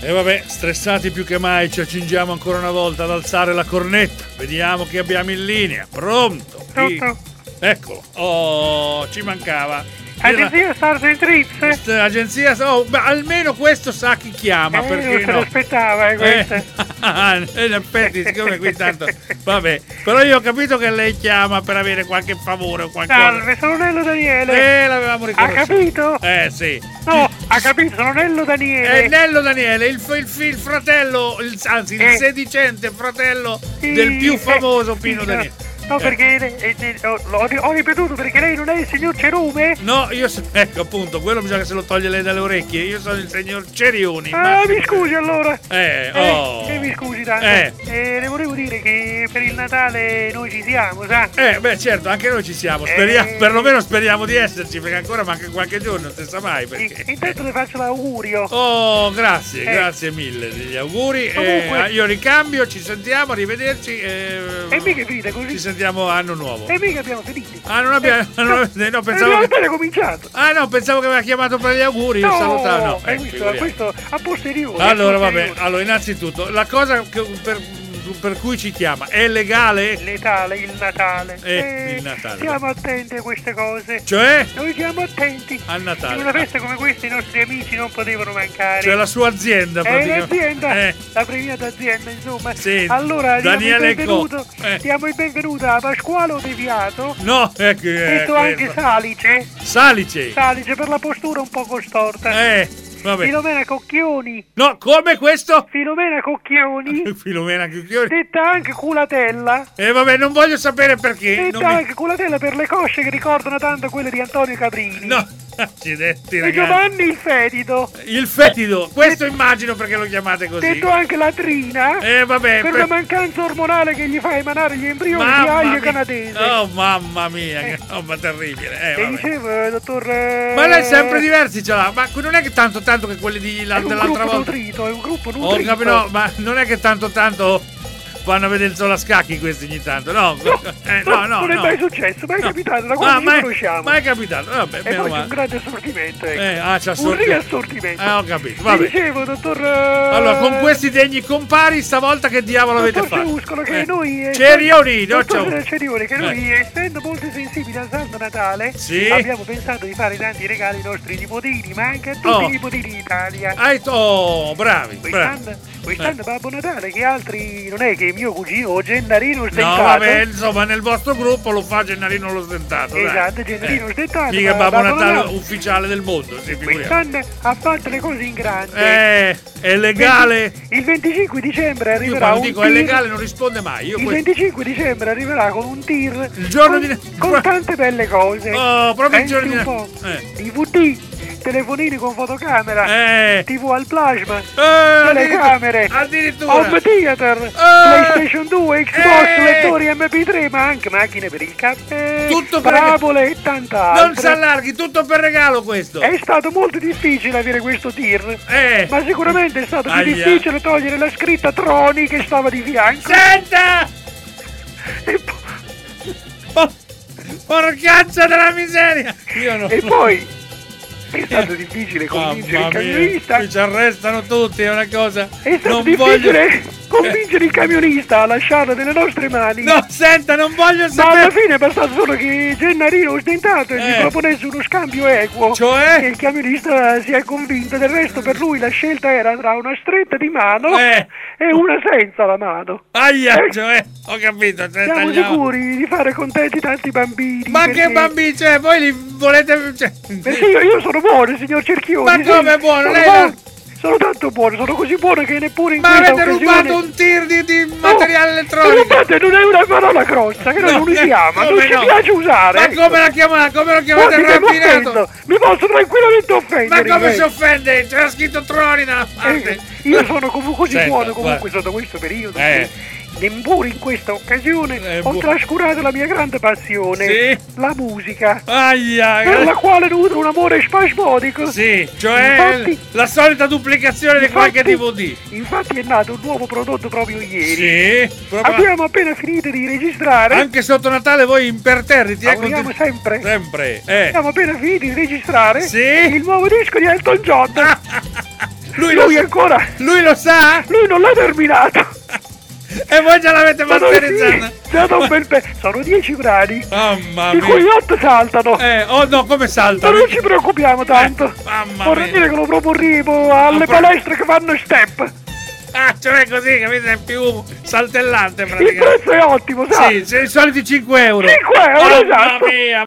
E vabbè, stressati più che mai, ci accingiamo ancora una volta ad alzare la cornetta. Vediamo chi abbiamo in linea. Pronto? Pronto? Eccolo. Oh, ci mancava. Agenzia Stars and Trips? Agenzia, almeno questo sa chi chiama, perché non se no? l'aspettava, questa. In effetti, siccome qui tanto vabbè, però io ho capito che lei chiama per avere qualche favore o qualcosa. Salve, sono Nello Daniele. L'avevamo riconosciuto. Ha capito? Sì. No, ha capito, sono Nello Daniele. Nello Daniele, il fratello, anzi il sedicente fratello del più famoso Pino Daniele. No, perché ho ripetuto, perché lei non è il signor Cerume? No, ecco appunto, quello bisogna che se lo toglie lei dalle orecchie. Io sono il signor Cerioni. Mi scusi allora. Mi scusi tanto. Le volevo dire che per il Natale noi ci siamo, sa? Certo, anche noi ci siamo. Speriamo, perlomeno speriamo di esserci, perché ancora manca qualche giorno, non si sa mai perché. Intanto le faccio l'augurio. Oh, grazie mille degli auguri. Io ricambio, ci sentiamo, arrivederci. E mica finita così. Ci sentiamo anno nuovo. E mica abbiamo finito. Non abbiamo. No, pensavo abbiamo che appena cominciato. No, pensavo che aveva chiamato per gli auguri. Io salutavo. No, questo a posteriori. Allora, vabbè. Allora, innanzitutto, la cosa per cui ci chiama è legale? Letale, il Natale. Il Natale. Stiamo attenti a queste cose. Cioè? Noi siamo attenti. Al Natale. In una festa come questa i nostri amici non potevano mancare. Cioè la sua azienda, praticamente. L'azienda, la premiata azienda, insomma. Sì, allora, Daniele diamo il benvenuto a Pasquale Deviato. No, detto anche Salice. Salice per la postura un poco storta. Vabbè. Filomena Cocchioni. No, come questo? Filomena Cocchioni. Filomena Cocchioni. Detta anche culatella. Vabbè, non voglio sapere perché. Detta anche culatella per le cosce che ricordano tanto quelle di Antonio Caprini. No, accidenti, e ragazzi. Giovanni il Fetido. Il Fetido, questo immagino perché lo chiamate così. Detto anche latrina. Vabbè. Per la mancanza ormonale che gli fa emanare gli embrioni di aglio canadese. Oh, mamma mia, che roba terribile. E dicevo, dottor. Ma lei sempre diversi ce l'ha. Ma non è che tanto che quelli dell'altra volta. Nutrito, è un gruppo nutrito. No, ma non è che tanto vanno a vedere il solo a scacchi questi ogni tanto, no? No, non è mai successo, mai capitato, da quando ci conosciamo. Mai capitato, vabbè. E poi c'è un grande assortimento, c'è un riassortimento. Ho capito, vabbè. Dicevo, dottor. Allora, con questi degni compari, stavolta che diavolo avete fatto? Ceuscolo, che noi. Cerioni, Cerioni, che noi, essendo molto sensibili al Santo Natale, abbiamo pensato di fare tanti regali ai nostri nipotini, ma anche a tutti i nipotini d'Italia. Bravi. Quest'anno Babbo Natale, che altri non è che mio cugino Gennarino Stentato. No, vabbè, insomma, nel vostro gruppo lo fa Gennarino lo Stentato. Esatto, Gennarino Stentato. Mica Babbo Natale ufficiale del mondo, quest'anno ha fatto le cose in grande. È legale? Il 25 dicembre arriverà quando dico è legale non risponde mai. Il 25 dicembre arriverà con un tir. Il giorno con tante belle cose. Oh, proprio il giorno DVD. Telefonini con fotocamera, TV al plasma, telecamere, addirittura home theater, PlayStation 2, Xbox, lettori MP3, ma anche macchine per il caffè, tutto parabole e tant'altro. Non si allarghi, tutto per regalo questo. È stato molto difficile avere questo tir, ma sicuramente è stato più difficile togliere la scritta Troni che stava di fianco. Senta! Porcaccia della miseria! E poi è stato difficile convincere il camionista. Qui ci arrestano tutti, è una cosa. È stato difficile convincere il camionista a lasciarlo nelle nostre mani. No, senta, non voglio sapere. Ma alla fine è bastato solo che Gennarino Ostentato gli proponesse uno scambio equo. Cioè? E il camionista si è convinto. Del resto per lui la scelta era tra una stretta di mano e una senza la mano. Cioè, ho capito. Siamo sicuri di fare contenti tanti bambini. Ma che bambini? Cioè, voi li volete. Perché io sono buono, signor Cerchioni. Ma come buono? Sono tanto buono, sono così buono che neppure in questa occasione... Ma avete rubato un tir di materiale elettronico! Rubate non è una parola grossa, che noi non usiamo, non ci piace usare! Ma come la chiamate? Come lo chiamate raffinato? Mi posso tranquillamente offendere! Ma come si offende? C'era scritto Troni dalla parte! Io sono così buono comunque sotto questo periodo. Neppure in questa occasione ho trascurato la mia grande passione, la musica, per la quale nutro un amore spasmodico. Cioè infatti, la solita duplicazione di qualche DVD. Infatti è nato un nuovo prodotto proprio ieri. Abbiamo appena finito di registrare. Anche sotto Natale voi imperterriti. Lavoriamo sempre. Sempre. Abbiamo appena finito di registrare il nuovo disco di Elton John. Lui ancora... Lui lo sa? Lui non l'ha terminato. E voi già l'avete masterizzata? Sì, un bel sono 10 brani. Mamma di cui 8 saltano. Oh no, come saltano? Ma non ci preoccupiamo tanto. Vorrei dire che lo proporremo alle palestre che fanno step. Ah, cioè così, capite? È più saltellante praticamente. Il prezzo è ottimo, sai? Sì, i soliti 5 euro. 5 euro, esatto. Mamma mia.